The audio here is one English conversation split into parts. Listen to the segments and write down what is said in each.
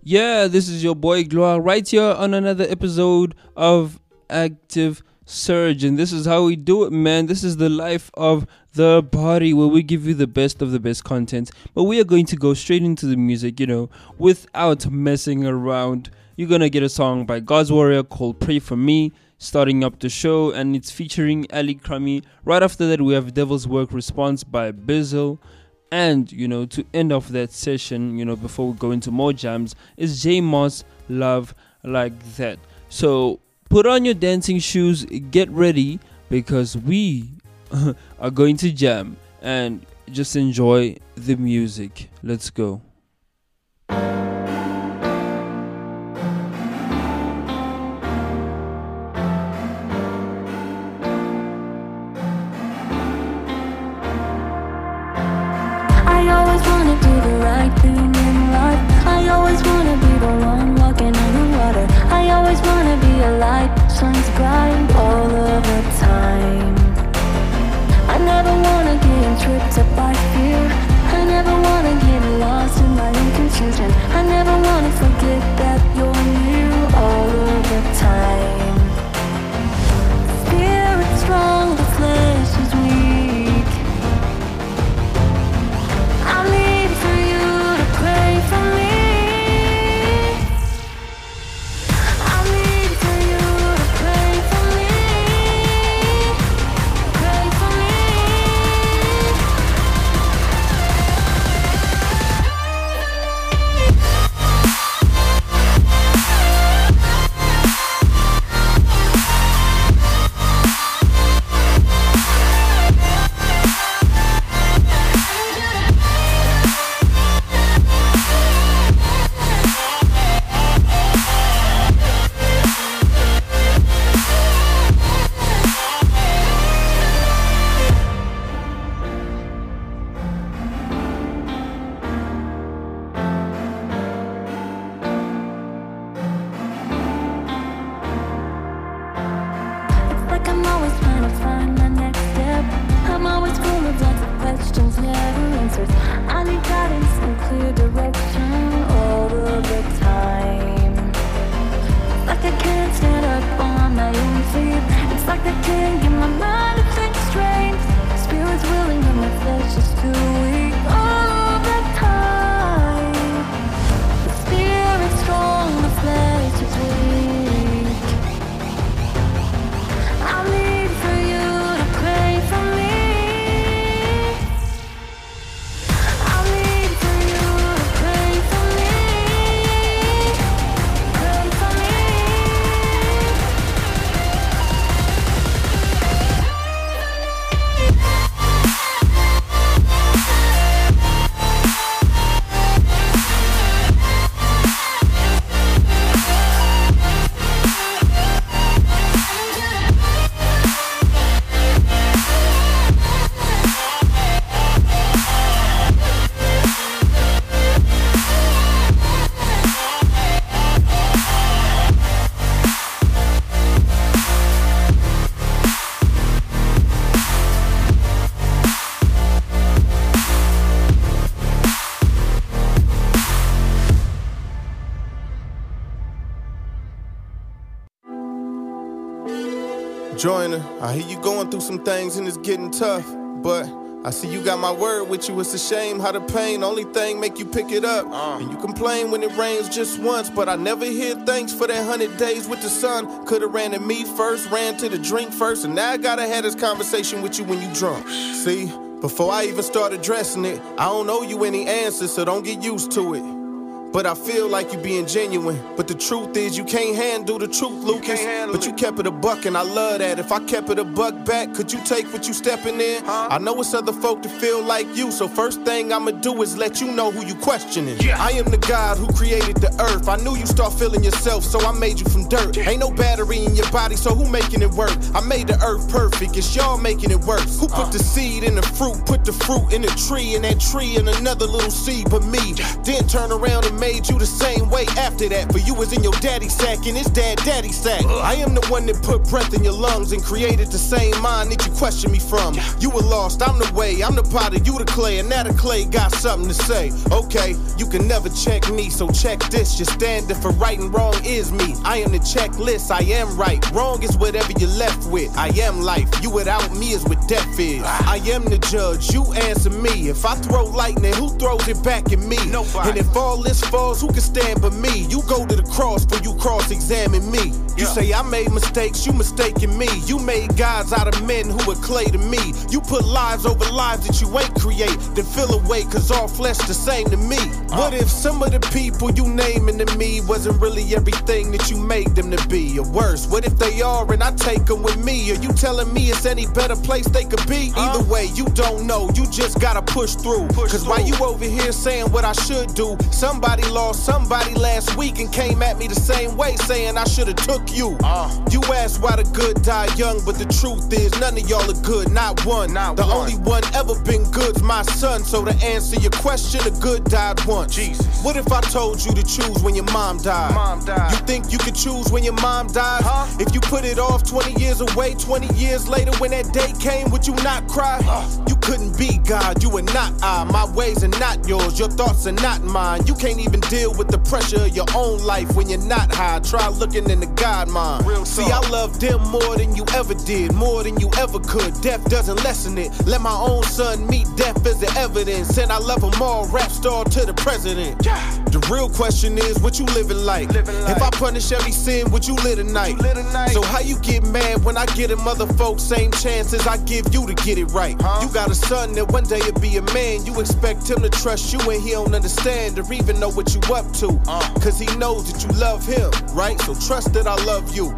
Yeah, this is your boy Gloire right here on another episode of Active Surge, and this is how we do it, man. This is the life of the party where we give you the best of the best content, but we are going to go straight into the music, without messing around. You're gonna get a song by God's Warrior called Pray For Me starting up the show, and it's featuring Ali Krami. Right after that, we have Devil's Work Response by Bizzle. And, to end off that session, before we go into more jams, is J Moss, Love Like That. So put on your dancing shoes, get ready, because we are going to jam and just enjoy the music. Let's go. I always wanna be the one walking on the water. I always wanna be a light, shines bright all of the time. I never wanna get tripped up by fear. I never wanna get lost in my own confusion. I never wanna forget that you're near all of the time. Spirit strong, the flesh is weak. I need for you to pray for me. Joiner, I hear you going through some things and it's getting tough, but I see you got my word with you. It's a shame how the pain only thing make you pick it up. And you complain when it rains just once, but I never hear thanks for that 100 days with the sun. Could've ran to me first, ran to the drink first, and now I gotta have this conversation with you when you drunk. See, before I even start addressing it, I don't owe you any answers, so don't get used to it. But I feel like you being genuine. But the truth is you can't handle the truth, Lucas. But you kept it a buck and I love that. If I kept it a buck back, could you take what you stepping in? I know it's other folk that feel like you, so first thing I'ma do is let you know who you questioning. I am the God who created the earth. I knew you start feeling yourself, so I made you from dirt. Ain't no battery in your body, so who making it work? I made the earth perfect, it's y'all making it worse. Who put the seed in the fruit, put the fruit in the tree, and that tree in another little seed but me? Then turn around and make made you the same way after that. For you was in your daddy sack and his daddy sack. I am the one that put breath in your lungs and created the same mind that you question me from. You were lost, I'm the way, I'm the potter, you the clay, and now the clay got something to say. Okay, you can never check me, so check this. Your standard for right and wrong is me. I am the checklist, I am right. Wrong is whatever you're left with. I am life, you without me is what death is. I am the judge, you answer me. If I throw lightning, who throws it back at me? Nobody. And if all this falls, who can stand but me? You go to the cross for you cross-examine me. You say I made mistakes, you mistaken me. You made gods out of men who were clay to me. You put lives over lives that you ain't create. Then feel away cause all flesh the same to me. What if some of the people you naming to me wasn't really everything that you made them to be? Or worse, what if they are and I take them with me? Are you telling me it's any better place they could be? Either way, you don't know, you just gotta push through. Cause while you over here saying what I should do, somebody lost somebody last week and came at me the same way saying I should've took you. You asked why the good die young, but the truth is none of y'all are good, not one. The only one ever been good's my son. So to answer your question, the good died once. Jesus. What if I told you to choose when your mom died? You think you could choose when your mom dies? If you put it off 20 years away, 20 years later when that day came, would you not cry? You couldn't be God, you are not I. My ways are not yours, your thoughts are not mine. You can't even deal with the pressure of your own life when you're not high. Try looking in the God mind. See, I love them more than you ever did, more than you ever could. Death doesn't lessen it. Let my own son meet death as the evidence. And I love them all, rap star to the president. The real question is, what you living like? If I punish every sin, would you live tonight? So how you get mad when I get them other folks same chances I give you to get it right? You got a son that one day will be a man. You expect him to trust you and he don't understand or even know what you up to. Cause he knows that you love him, right? So trust that I love you.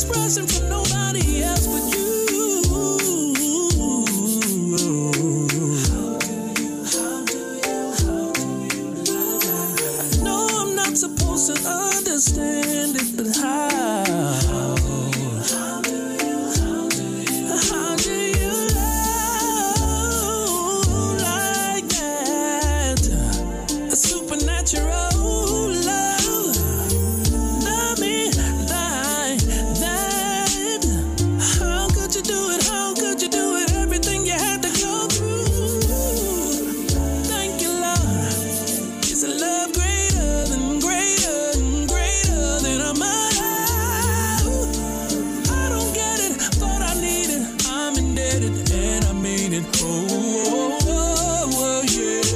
expressing for nobody else but you. I know I'm not supposed to understand it, but how do you love like that? A supernatural love. Love me like that. How could you do it? How could you do it? Everything you had to go through. Thank you, Lord. Is a love greater than a mother? I don't get it, but I need it. I'm indebted and I mean it. Oh,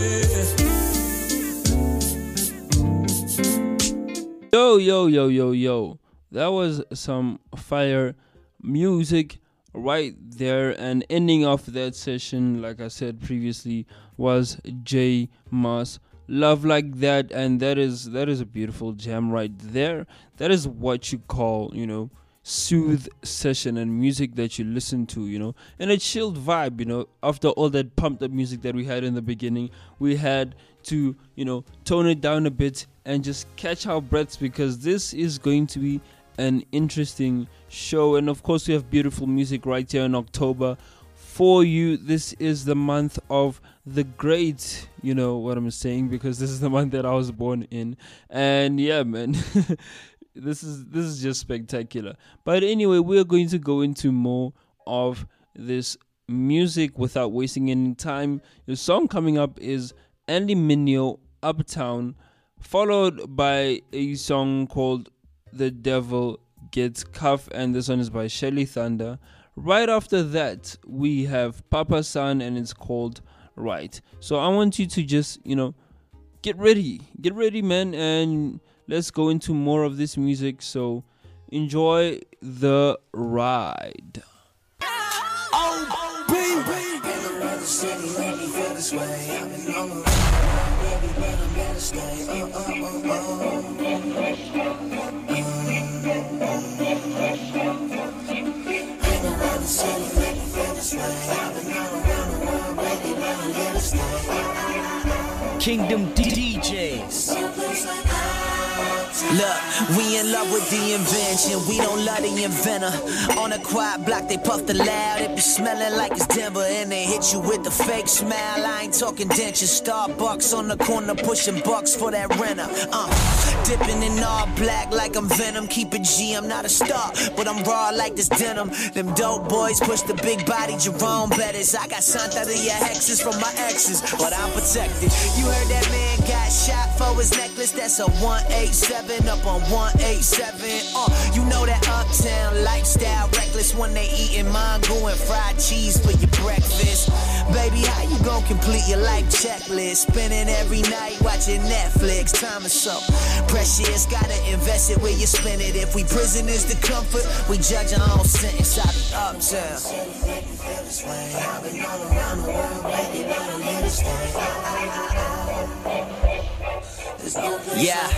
yeah. Yo. That was some fire music right there. And ending off that session, like I said previously, was J Moss. Love Like That. And that is a beautiful jam right there. That is what you call, soothe session and music that you listen to, and a chilled vibe, after all that pumped up music that we had in the beginning. We had to, tone it down a bit and just catch our breaths, because this is going to be an interesting show. And of course, we have beautiful music right here in October for you. This is the month of the great, you know what I'm saying, because this is the month that I was born in. And yeah, man, this is just spectacular. But anyway, we're going to go into more of this music without wasting any time. The song coming up is Andy Mineo, Uptown, followed by a song called The Devil Gets Cuff, and this one is by Shelly Thunder. Right after that, we have Papa San, and it's called Right. So I want you to just, get ready, man, and let's go into more of this music. So enjoy the ride. Kingdom DJs. Look, we in love with the invention. We don't love the inventor. On a quiet block, they puff the loud. It be smelling like it's Denver, and they hit you with the fake smile. I ain't talking dentures. Starbucks on the corner, pushing bucks for that renter. Dipping in all black like I'm Venom. Keep it G, I'm not a star, but I'm raw like this denim. Them dope boys push the big body Jerome Bettis. I got Santa Ria hexes from my exes, but I'm protected. You heard that man got shot for his necklace? That's a 187 up on 187. You know that uptown lifestyle reckless when they eating mango and fried cheese for your breakfast. Baby, how you gon' complete your life checklist? Spending every night watching Netflix. Time is so precious, gotta invest it where you spend it. If we prisoners to comfort, we judge our own sentence. I be uptown. I've been all around the world, baby, but I'm here to stay. Yeah.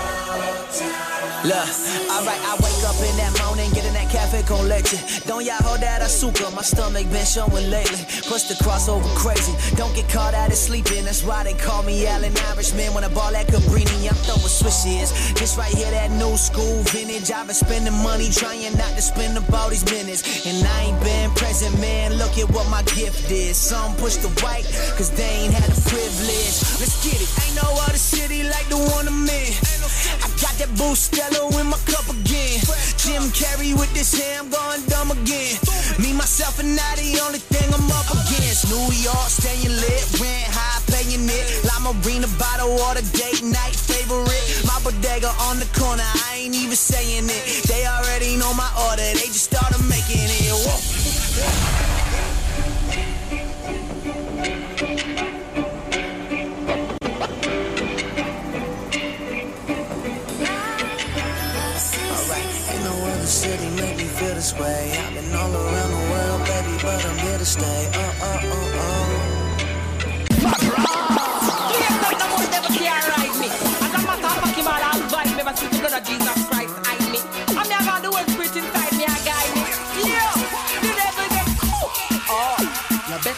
Look, alright, I wake up in that morning, get in that cafe con leche. Don't y'all hold that azúcar, my stomach been showing lately. Push the crossover crazy, don't get caught out of sleeping. That's why they call me Allen Irishman. When I ball at Cabrini, I'm throwing swishes. This right here, that new school vintage. I've been spending money trying not to spend up all these minutes. And I ain't been present, man, look at what my gift is. Some push the white, cause they ain't had the privilege. Let's get it, ain't no other city like the one I'm in. I got that Bustelo in my cup again. Jim Carrey with this hair, I'm going dumb again. Me, myself, and I, the only thing I'm up against. New York, staying lit, rent high, paying it. La Marina, bottle water, date night favorite. My bodega on the corner, I ain't even saying it. They already know my order, they just started making it. Whoa. City make me feel this way. I've been all around the world, baby, but I'm here to stay. Jesus Christ, I me. I'm never gonna do it, spirit inside me.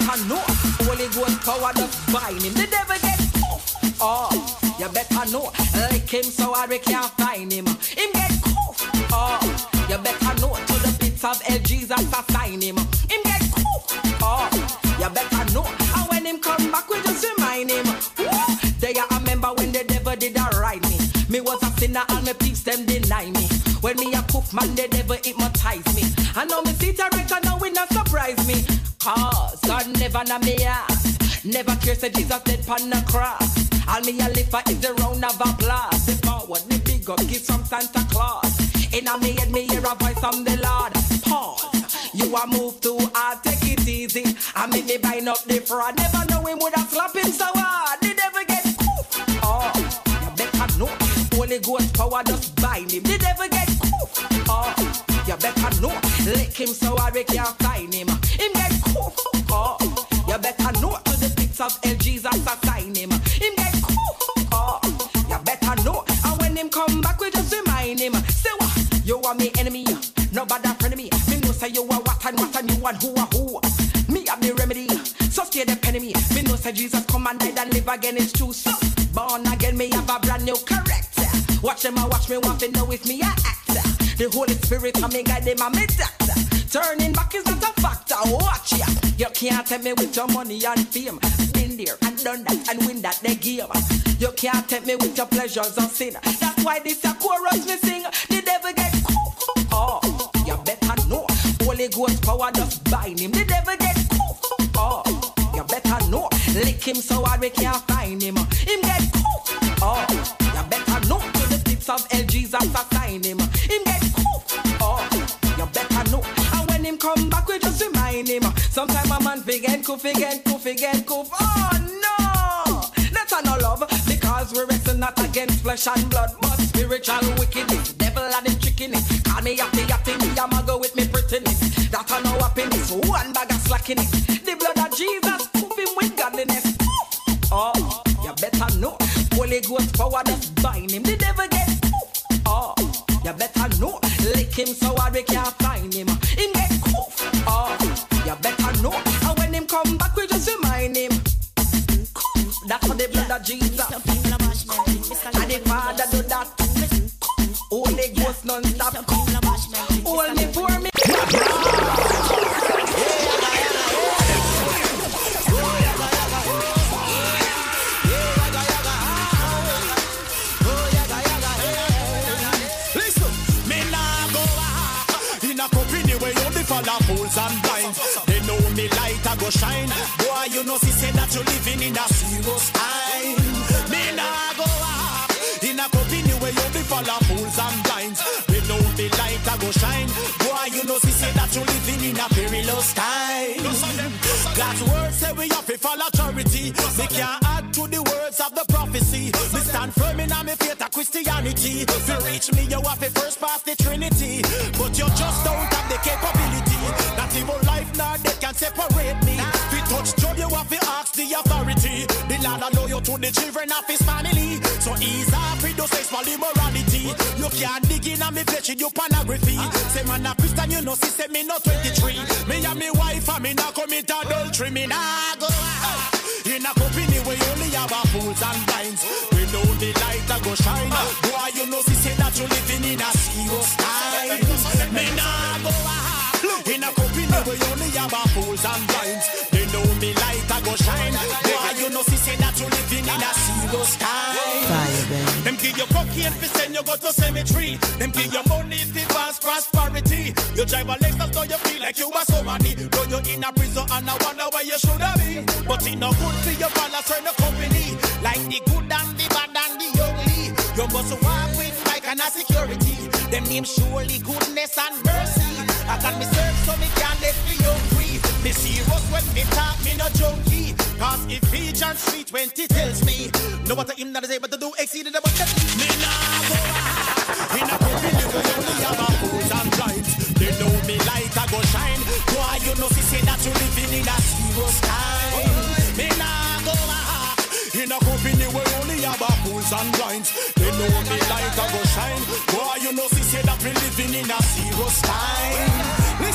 better know. Holy Ghost power just bind him. The devil get cuffed. Oh, you better know. Like him so hard we can't find him. Him get cuffed. Oh, you better know. To the pits of hell Jesus assign him. Him get cuffed. Oh, you better know. And when him come back we just remind him. They I remember when the devil did a ride me. Me was a sinner and my peeps them deny me. When me a poof man the devil hypnotize me. I know me sit a right and now it not surprise me. Cause God never na me ass. Never care say Jesus dead pon the cross. All me a live for is the round of applause. The forward me big up give some Santa Claus. In a me head me hear a voice from the Lord. Pause. You a move too hard, take it easy. I make me bind up the fraud. Never know him would have slapped him so hard. The devil get cool. Oh, you better know. Holy Ghost power just bind him. The devil get cool. Oh, you better know. Lick him so hard we can't find him. Him get cool. Oh, you better know. To the pits of hell Jesus assign him. Him get cool. Oh, you better know. And when him come back we just remind him. Say what? You are me enemy. Nobody friend of me. Me know say you are what and you and who are who. Me have the remedy. So stay depend me. Me know say Jesus come and died and live again. It's true. So born again me have a brand new character. Watch them and watch me want to know if me a actor. The Holy Spirit and me guide them and me doctor. Turning back is not a factor. Watch ya. You can't tell me with your money and fame. Been there and done that and win that they game. You can't tell me with your pleasures or sin. That's why this a chorus me sing. The devil get cool. Oh, you better know. Holy Ghost power just bind him. The devil get cool. Oh, you better know. Lick him so hard we can't find him. Him get cool. Oh, you better know. To the pits of hell Jesus assign him. Him get cool. Oh, you better know. And when him come back we just remind him. Sometime a man forget goof. Oh no, that's a no love. Because we wrestle not against flesh and blood, but spiritual wickedness. Devil and him tricking it. Call me happy, me a go with me prettiness. That a no happiness, one bag of slacking it. The blood of Jesus, proof him with godliness. Oh, you better know. Holy Ghost power just bind him. The devil get cool. Oh, you better know. Lick him so hard we can't find him. Him get cool. Oh, you better know. And when him come back we just remind him. That's for the blood of Jesus. And the Father do that. Holy Ghost non-stop. Hold me for me. Listen, me nah go in a company where you be full of fools and blinds. They know me light a go shine. Boy, you know, say that you living in a serious time. Me nah go in a company where you be full of fools and blinds. They know me light a go shine. Boy, you know, say that you living in a perilous time. God's word say we have to follow charity. We can't add to the words of the prophecy. We stand firm in our faith of Christianity. To reach me, you have to first pass the Trinity. But you just don't have the capability. Not even life nor death can separate me. If you touch Job, you have to ask the authority. The Lord allow you to the children of his family. So he's a produces for immorality. You can't dig in on me flesh in your pornography. Say man a Christian, you know, see say me no 23. Me and me wife and me not commit adultery. Me nah go in a company where you only have a fools and blinds. We know the light a go shine. Boy, you know, see say that you living in a serious time. Me nah go in a company where you only have a fools and blinds. They know me light a go shine. Boy, you know, see say that you living in a serious time. Them give you cocaine for send you go to cemetery. Them give you money for fast prosperity. You drive a Lexus so you feel like you are somebody. Though you in a prison and I wonder where you should have been. But it no good for your balance or the company. Like the good and the bad and the ugly. You must walk with like an security. Them name surely goodness and mercy. I can me serve so me can't let me free. Me serious when me talk, me no junkie. Cause Ephesians 3:20 tells me no matter him that is able to do exceeded above that. Me nah go in a company where you only have a fools and blinds. They know me light a go shine. Why you know say that you living in a serious time. Me nah go in a company where you only have a fools and blinds. They know me light a go shine. Why you know say that we living in a serious time.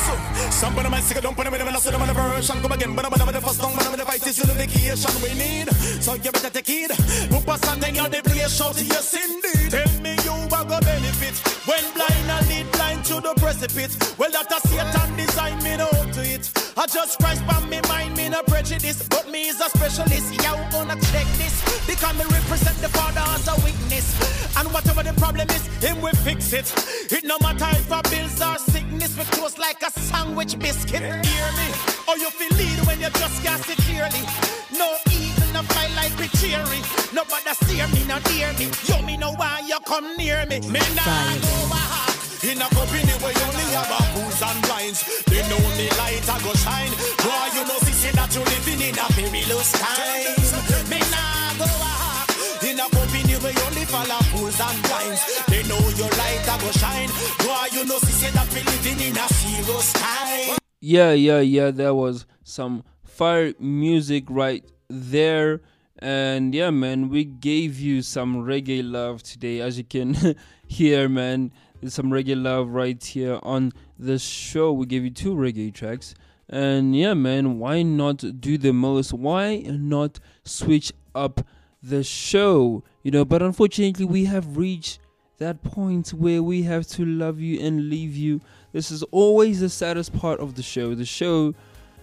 So, some of them I sick don't put them in the middle of the version. Come again, but I'm the first song, but I'm the fight is the vacation we need. So you better take it. Put us something on the play, shout yes indeed. Tell me you are gonna benefit when blind and lead blind to the precipice. Well, that a Satan design me no to it. I just Christ by me mind, me no prejudice. But me is a specialist, you wanna check this. Because me represent the Father as a witness. And whatever the problem is, him will fix it. It no matter if our bills or sickness, we close like a sandwich biscuit. Hear me? Or you feel lead when you just can't see clearly. No eagle, no fly like we cheery. Nobody steer me, no dear me. You me know why you come near me. Me nah go back. In a company where you only have a fools and blinds. Then only light I go shine. Boy, you know, see that you living in a perilous times. Me nah go back. In a company where you only follow fools and blinds. They know your light I go shine. Boy, you know, see that we living in a serious time. Yeah, there was some fire music right there. And yeah, man, we gave you some reggae love today, as you can hear, man. There's some reggae love right here on the show. We gave you 2 reggae tracks. And yeah, man, why not do the most? Why not switch up the show? You know, but unfortunately, we have reached that point where we have to love you and leave you. This is always the saddest part of the show. The show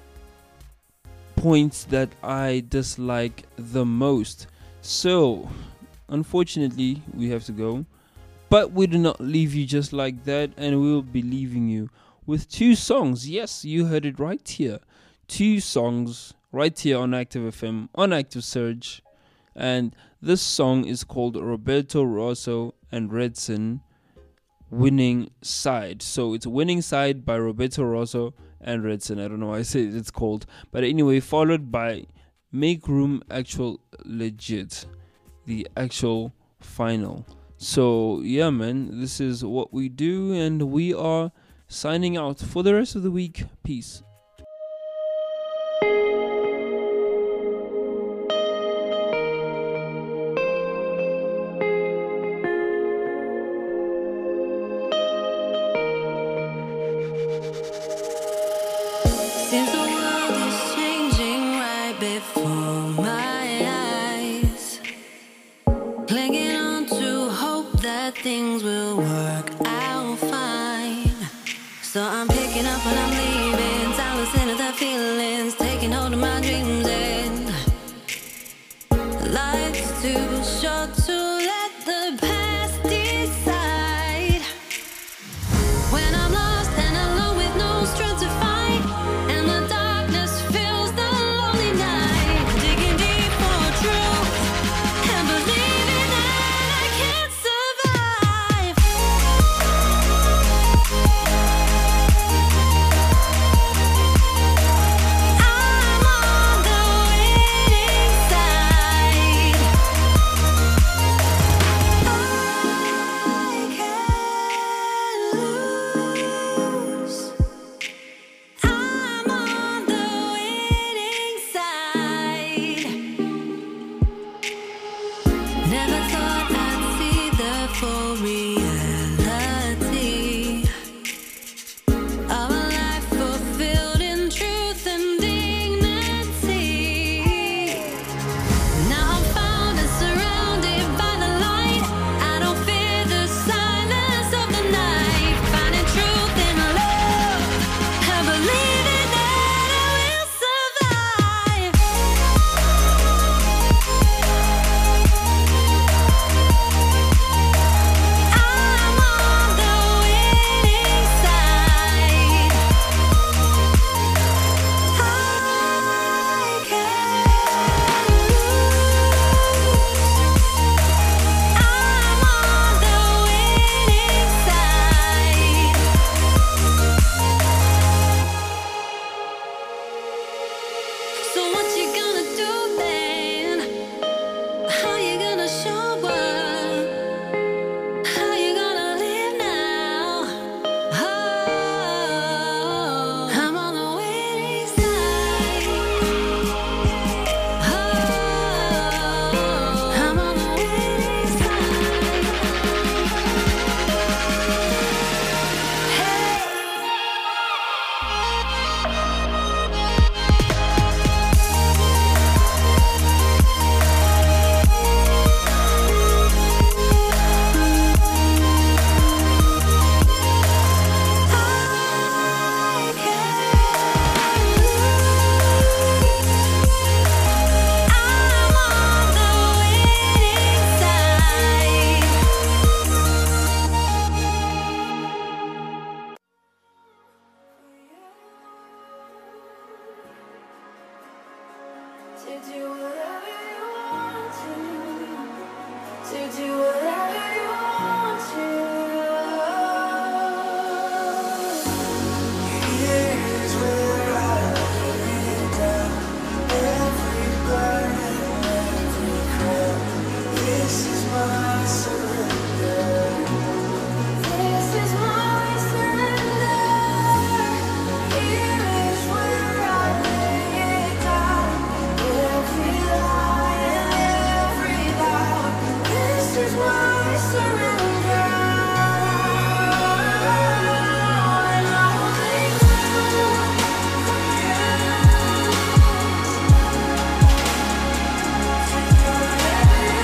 points that I dislike the most. So, unfortunately, we have to go. But we do not leave you just like that, and we will be leaving you with 2 songs. Yes, you heard it right here. 2 songs right here on Active FM, on Active Surge. And this song is called Roberto Rosso and Redson, Winning Side. So it's Winning Side by Roberto Rosso and Redson. I don't know why I said it's called. But anyway, followed by Make Room Actual Legit, the actual final. So yeah, man, this is what we do, and we are signing out for the rest of the week. Peace. Seems the world is changing right before my eyes. Clinging on to hope that things will work out fine. So I'm picking up and I'm leaving. Time to listen to the feelings, taking hold of my dreams. And life's too short to let the past decide. When I'm lost and alone with no strength to fight, and the darkness fills the lonely night, digging deep for truth and believing that I can't survive. I'm on the winning side. do whatever you want to do whatever you want to. Here's where I lay it down, every burden, every crown. This is my surrender. This is my surrender. Here is where I lay it down, every lie and every doubt. This is my surrender. And I will make room for you to do whatever you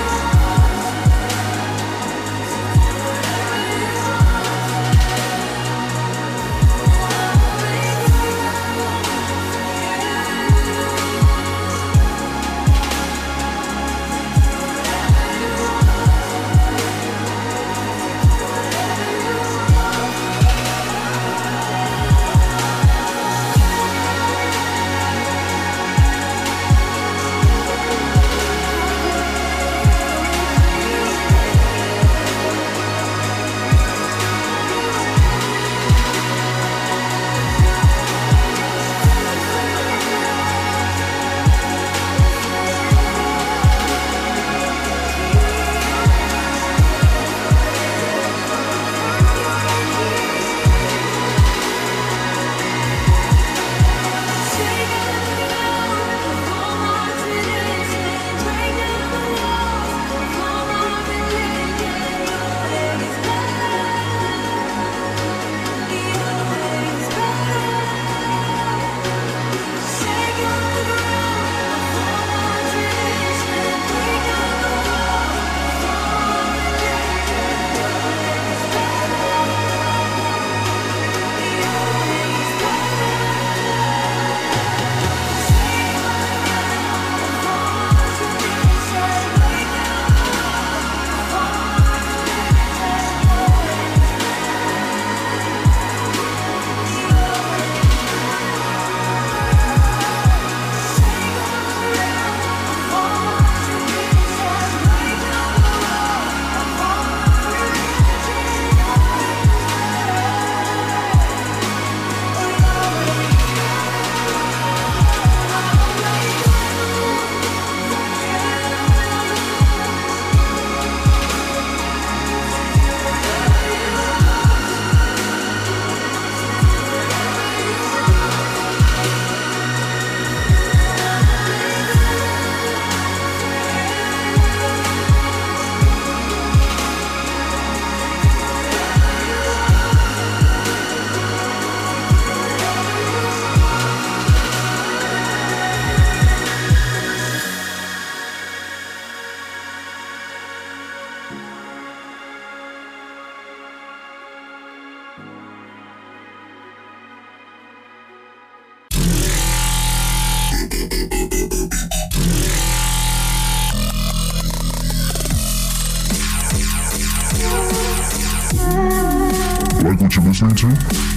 Like what you're listening to?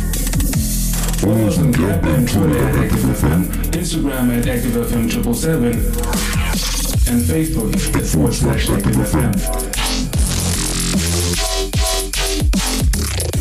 Follow us on Yelp and Twitter at Active FM, Instagram at ActiveFM777, and Facebook at /ActiveFM.